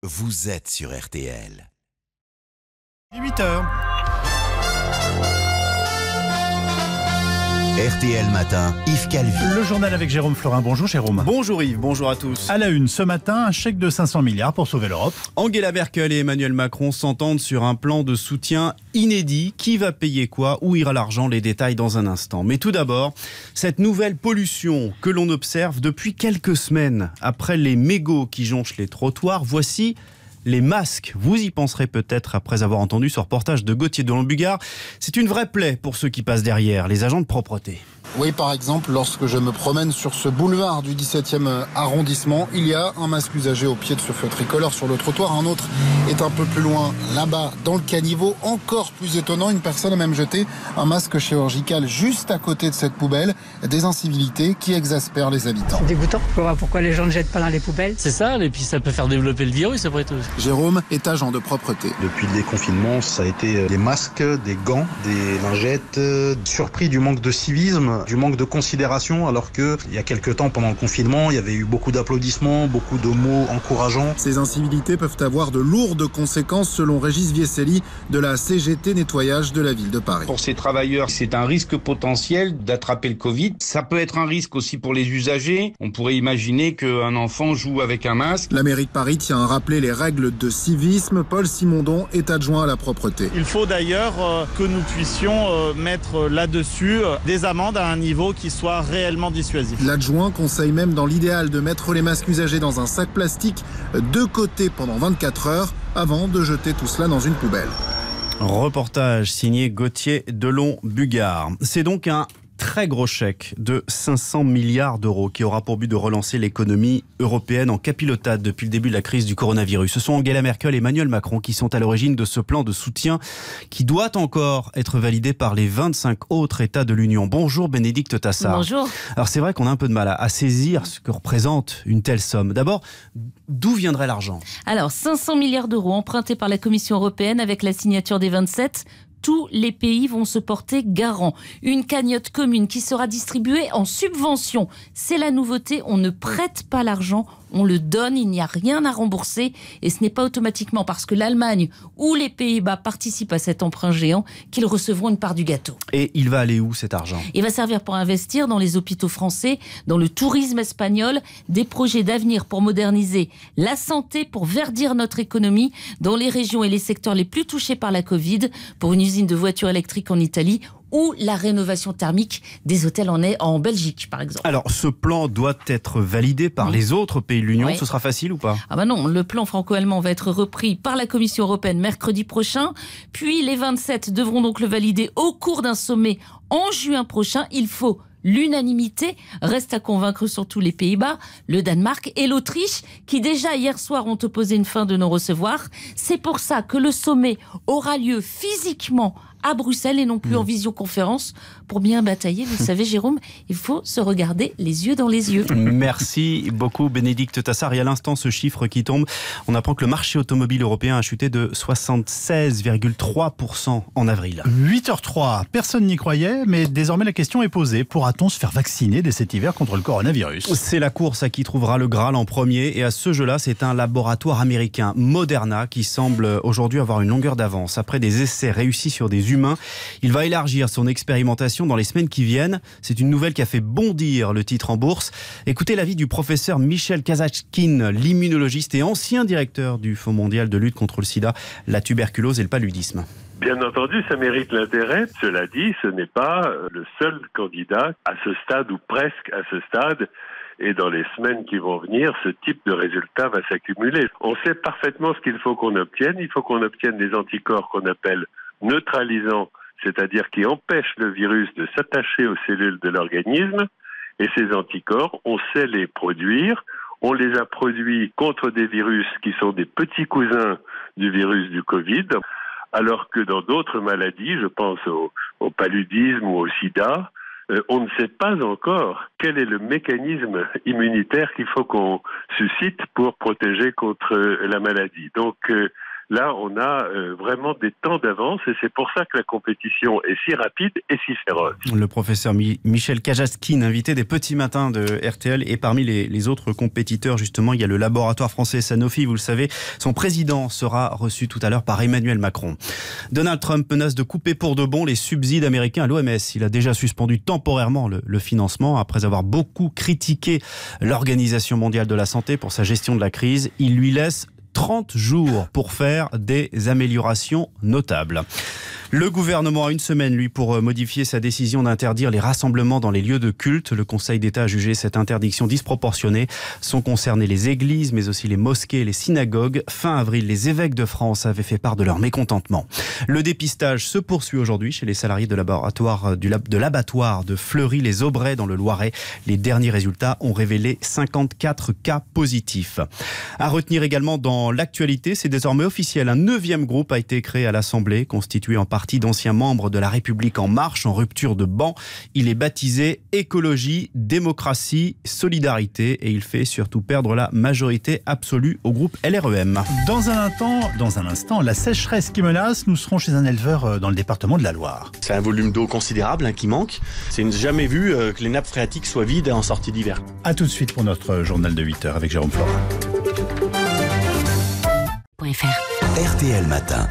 Vous êtes sur RTL. 8h. RTL Matin, Yves Calvi. Le journal avec Jérôme Florin. Bonjour Jérôme. Bonjour Yves, bonjour à tous. À la une ce matin, un chèque de 500 milliards pour sauver l'Europe. Angela Merkel et Emmanuel Macron s'entendent sur un plan de soutien inédit. Qui va payer quoi? Où ira l'argent? Les détails dans un instant. Mais tout d'abord, cette nouvelle pollution que l'on observe depuis quelques semaines. Après les mégots qui jonchent les trottoirs, voici les masques. Vous y penserez peut-être après avoir entendu ce reportage de Gauthier Delon-Bugard. C'est une vraie plaie pour ceux qui passent derrière, les agents de propreté. Oui, par exemple, lorsque je me promène sur ce boulevard du 17e arrondissement, il y a un masque usagé au pied de ce feu tricolore sur le trottoir. Un autre est un peu plus loin, là-bas, dans le caniveau. Encore plus étonnant, une personne a même jeté un masque chirurgical juste à côté de cette poubelle. Des incivilités qui exaspèrent les habitants. C'est dégoûtant. Je vois pourquoi les gens ne jettent pas dans les poubelles. C'est ça, et puis ça peut faire développer le virus après tout. Jérôme est agent de propreté. Depuis le déconfinement, ça a été des masques, des gants, des lingettes, surpris du manque de civisme, du manque de considération, alors que il y a quelques temps, pendant le confinement, il y avait eu beaucoup d'applaudissements, beaucoup de mots encourageants. Ces incivilités peuvent avoir de lourdes conséquences selon Régis Viesselli de la CGT Nettoyage de la ville de Paris. Pour ces travailleurs, c'est un risque potentiel d'attraper le Covid. Ça peut être un risque aussi pour les usagers. On pourrait imaginer qu'un enfant joue avec un masque. La mairie de Paris tient à rappeler les règles de civisme. Paul Simondon est adjoint à la propreté. Il faut d'ailleurs que nous puissions mettre là-dessus des amendes à un niveau qui soit réellement dissuasif. L'adjoint conseille même dans l'idéal de mettre les masques usagés dans un sac plastique de côté pendant 24 heures avant de jeter tout cela dans une poubelle. Reportage signé Gauthier Delon-Bugard. C'est donc un très gros chèque de 500 milliards d'euros qui aura pour but de relancer l'économie européenne en capilotade depuis le début de la crise du coronavirus. Ce sont Angela Merkel et Emmanuel Macron qui sont à l'origine de ce plan de soutien qui doit encore être validé par les 25 autres États de l'Union. Bonjour Bénédicte Tassard. Bonjour. Alors c'est vrai qu'on a un peu de mal à saisir ce que représente une telle somme. D'abord, d'où viendrait l'argent? Alors 500 milliards d'euros empruntés par la Commission européenne avec la signature des 27. Tous les pays vont se porter garant. Une cagnotte commune qui sera distribuée en subvention. C'est la nouveauté, on ne prête pas l'argent, on le donne, il n'y a rien à rembourser. Et ce n'est pas automatiquement parce que l'Allemagne ou les Pays-Bas participent à cet emprunt géant qu'ils recevront une part du gâteau. Et il va aller où cet argent? Il va servir pour investir dans les hôpitaux français, dans le tourisme espagnol, des projets d'avenir pour moderniser la santé, pour verdir notre économie dans les régions et les secteurs les plus touchés par la Covid, pour une usine de voitures électriques en Italie ou la rénovation thermique des hôtels en Belgique, par exemple. Alors, ce plan doit être validé par les autres pays de l'Union. Oui. Ce sera facile ou pas? Ah bah non, le plan franco-allemand va être repris par la Commission européenne mercredi prochain. Puis les 27 devront donc le valider au cours d'un sommet en juin prochain. Il faut l'unanimité. Reste à convaincre surtout les Pays-Bas, le Danemark et l'Autriche, qui déjà hier soir ont opposé une fin de non-recevoir. C'est pour ça que le sommet aura lieu physiquement à Bruxelles et non plus en visioconférence. Pour bien batailler, vous savez Jérôme, il faut se regarder les yeux dans les yeux. Merci beaucoup Bénédicte Tassard. Et à l'instant, ce chiffre qui tombe, on apprend que le marché automobile européen a chuté de 76,3% en avril. 8h03, personne n'y croyait, mais désormais la question est posée. Pourra-t-on se faire vacciner dès cet hiver contre le coronavirus? C'est la course à qui trouvera le Graal en premier. Et à ce jeu-là, c'est un laboratoire américain, Moderna, qui semble aujourd'hui avoir une longueur d'avance. Après des essais réussis sur des humains, il va élargir son expérimentation dans les semaines qui viennent. C'est une nouvelle qui a fait bondir le titre en bourse. Écoutez l'avis du professeur Michel Kazatchkine, l'immunologiste et ancien directeur du Fonds mondial de lutte contre le sida, la tuberculose et le paludisme. Bien entendu, ça mérite l'intérêt. Cela dit, ce n'est pas le seul candidat à ce stade ou presque à ce stade. Et dans les semaines qui vont venir, ce type de résultat va s'accumuler. On sait parfaitement ce qu'il faut qu'on obtienne. Il faut qu'on obtienne des anticorps qu'on appelle neutralisants, c'est-à-dire qui empêchent le virus de s'attacher aux cellules de l'organisme. Et ces anticorps, on sait les produire. On les a produits contre des virus qui sont des petits cousins du virus du Covid, alors que dans d'autres maladies, je pense au paludisme ou au sida, on ne sait pas encore quel est le mécanisme immunitaire qu'il faut qu'on suscite pour protéger contre la maladie. Donc Là, on a vraiment des temps d'avance et c'est pour ça que la compétition est si rapide et si féroce. Le professeur Michel Kajaskine, invité des Petits Matins de RTL, et parmi les autres compétiteurs, justement, il y a le laboratoire français Sanofi, vous le savez. Son président sera reçu tout à l'heure par Emmanuel Macron. Donald Trump menace de couper pour de bon les subsides américains à l'OMS. Il a déjà suspendu temporairement le financement après avoir beaucoup critiqué l'Organisation mondiale de la santé pour sa gestion de la crise. Il lui laisse 30 jours pour faire des améliorations notables. Le gouvernement a une semaine, lui, pour modifier sa décision d'interdire les rassemblements dans les lieux de culte. Le Conseil d'État a jugé cette interdiction disproportionnée. Sont concernés les églises, mais aussi les mosquées et les synagogues. Fin avril, les évêques de France avaient fait part de leur mécontentement. Le dépistage se poursuit aujourd'hui chez les salariés de l'abattoir de Fleury-les-Aubrais dans le Loiret. Les derniers résultats ont révélé 54 cas positifs. À retenir également dans l'actualité, c'est désormais officiel. Un 9e groupe a été créé à l'Assemblée, constitué en partie d'anciens membres de La République En Marche en rupture de banc. Il est baptisé Écologie, Démocratie, Solidarité et il fait surtout perdre la majorité absolue au groupe LREM. Dans un instant, la sécheresse qui menace, nous serons chez un éleveur dans le département de la Loire. C'est un volume d'eau considérable qui manque. C'est jamais vu que les nappes phréatiques soient vides en sortie d'hiver. A tout de suite pour notre journal de 8h avec Jérôme Florin. RTL Matin.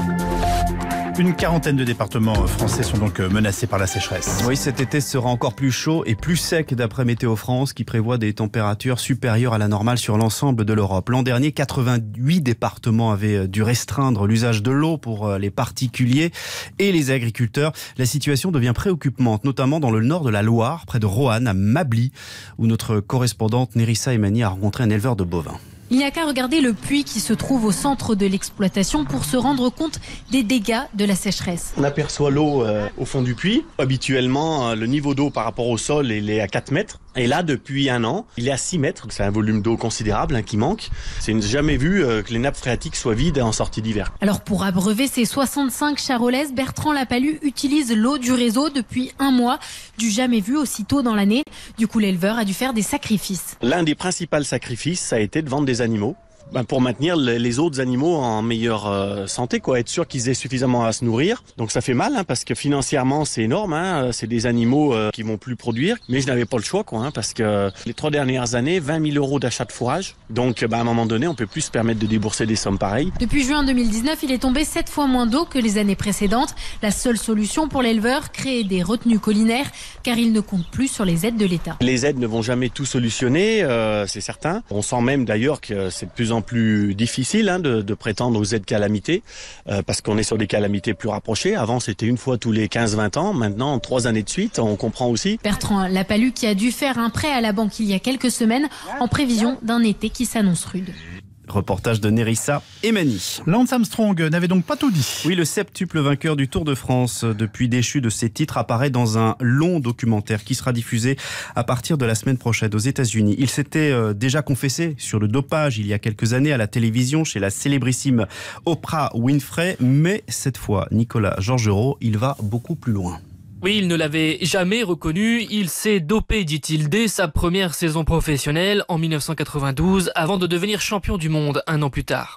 Une quarantaine de départements français sont donc menacés par la sécheresse. Oui, cet été sera encore plus chaud et plus sec d'après Météo France qui prévoit des températures supérieures à la normale sur l'ensemble de l'Europe. L'an dernier, 88 départements avaient dû restreindre l'usage de l'eau pour les particuliers et les agriculteurs. La situation devient préoccupante, notamment dans le nord de la Loire, près de Roanne, à Mably, où notre correspondante Nerissa Emani a rencontré un éleveur de bovins. Il n'y a qu'à regarder le puits qui se trouve au centre de l'exploitation pour se rendre compte des dégâts de la sécheresse. On aperçoit l'eau au fond du puits. Habituellement, le niveau d'eau par rapport au sol, il est à 4 mètres. Et là, depuis un an, il est à 6 mètres. C'est un volume d'eau considérable qui manque. C'est jamais vu que les nappes phréatiques soient vides en sortie d'hiver. Alors pour abreuver ses 65 charolaises, Bertrand Lapalu utilise l'eau du réseau depuis un mois. Du jamais vu aussitôt dans l'année. Du coup, l'éleveur a dû faire des sacrifices. L'un des principaux sacrifices, ça a été de vendre des animaux. Pour maintenir les autres animaux en meilleure santé, être sûr qu'ils aient suffisamment à se nourrir. Donc ça fait mal parce que financièrement c'est énorme, c'est des animaux qui vont plus produire. Mais je n'avais pas le choix parce que les 3 dernières années, 20 000 € d'achat de fourrage. Donc à un moment donné, on peut plus se permettre de débourser des sommes pareilles. Depuis juin 2019, il est tombé 7 fois moins d'eau que les années précédentes. La seule solution pour l'éleveur, créer des retenues collinaires, car il ne compte plus sur les aides de l'État. Les aides ne vont jamais tout solutionner, c'est certain. On sent même d'ailleurs que c'est de plus en plus difficile de prétendre aux aides calamités parce qu'on est sur des calamités plus rapprochées. Avant, c'était une fois tous les 15-20 ans. Maintenant, 3 années de suite, on comprend aussi. Bertrand Lapalu qui a dû faire un prêt à la banque il y a quelques semaines en prévision d'un été qui s'annonce rude. Reportage de Nerissa Emani. Lance Armstrong n'avait donc pas tout dit. Oui, le septuple vainqueur du Tour de France, depuis déchu de ses titres, apparaît dans un long documentaire qui sera diffusé à partir de la semaine prochaine aux États-Unis. Il s'était déjà confessé sur le dopage il y a quelques années à la télévision chez la célébrissime Oprah Winfrey, mais cette fois, Nicolas Georgerot, il va beaucoup plus loin. Oui, il ne l'avait jamais reconnu. Il s'est dopé, dit-il, dès sa première saison professionnelle en 1992, avant de devenir champion du monde un an plus tard.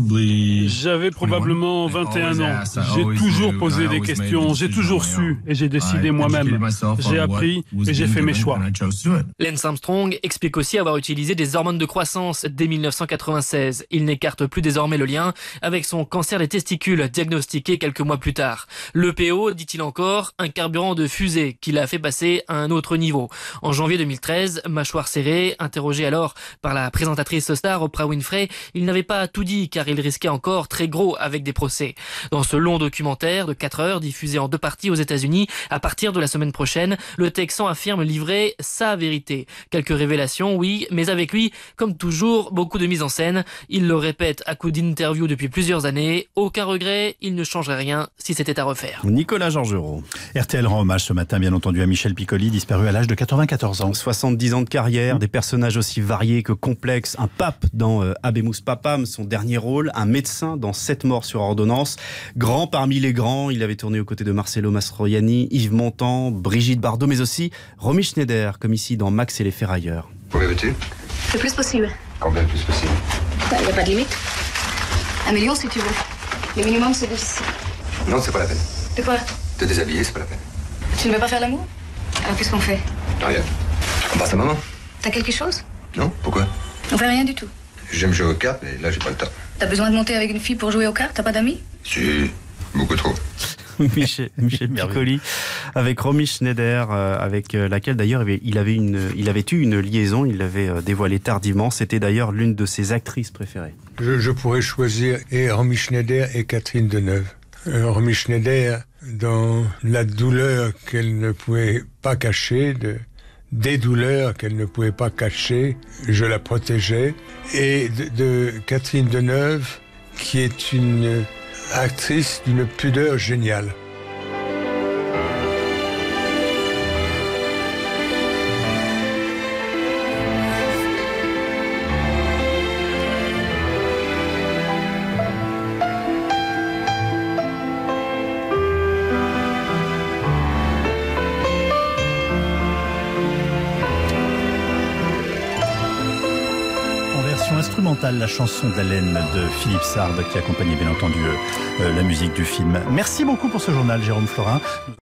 J'avais probablement 21 ans. J'ai toujours posé des questions, j'ai toujours su et j'ai décidé moi-même. J'ai appris et j'ai fait mes choix. Lance Armstrong explique aussi avoir utilisé des hormones de croissance dès 1996. Il n'écarte plus désormais le lien avec son cancer des testicules diagnostiqué quelques mois plus tard. L'EPO, dit-il encore, un carburant de fusée qui l'a fait passer à un autre niveau. En janvier 2013, mâchoire serrée, interrogé alors par la présentatrice star Oprah Winfrey, il n'avait pas tout dit car il risquait encore très gros avec des procès. Dans ce long documentaire de 4 heures diffusé en 2 parties aux États-Unis, à partir de la semaine prochaine, le Texan affirme livrer sa vérité. Quelques révélations, oui, mais avec lui, comme toujours, beaucoup de mise en scène. Il le répète à coups d'interview depuis plusieurs années. Aucun regret, il ne changerait rien si c'était à refaire. Nicolas Georgerot. RTL rend hommage ce matin, bien entendu, à Michel Piccoli, disparu à l'âge de 94 ans. 70 ans de carrière, des personnages aussi variés que complexes. Un pape dans Habemus Papam, son dernier rôle. Un médecin dans 7 morts sur ordonnance. Grand parmi les grands, il avait tourné aux côtés de Marcello Mastroianni, Yves Montand, Brigitte Bardot, mais aussi Romy Schneider, comme ici dans Max et les Ferrailleurs. Combien veux-tu ? Le plus possible. Combien le plus possible ? Il n'y a pas de limite. 1 million si tu veux. Le minimum c'est de 6. Non, c'est pas la peine. De quoi? Te déshabiller, c'est pas la peine. Tu ne veux pas faire l'amour? Alors qu'est-ce qu'on fait? Rien. On passe à maman. T'as quelque chose? Non, pourquoi? On fait rien du tout. J'aime jouer aux cartes, mais là j'ai pas le temps. T'as besoin de monter avec une fille pour jouer aux cartes? T'as pas d'amis? Si, beaucoup trop. Michel Piccoli avec Romy Schneider, avec laquelle d'ailleurs il avait eu une liaison, il l'avait dévoilé tardivement. C'était d'ailleurs l'une de ses actrices préférées. Je pourrais choisir et Romy Schneider et Catherine Deneuve. Romy Schneider, dans la douleur qu'elle ne pouvait pas cacher, des douleurs qu'elle ne pouvait pas cacher, je la protégeais. Et de Catherine Deneuve, qui est une actrice d'une pudeur géniale. Instrumentale, la chanson d'Haleine de Philippe Sard qui accompagnait bien entendu la musique du film. Merci beaucoup pour ce journal, Jérôme Florin.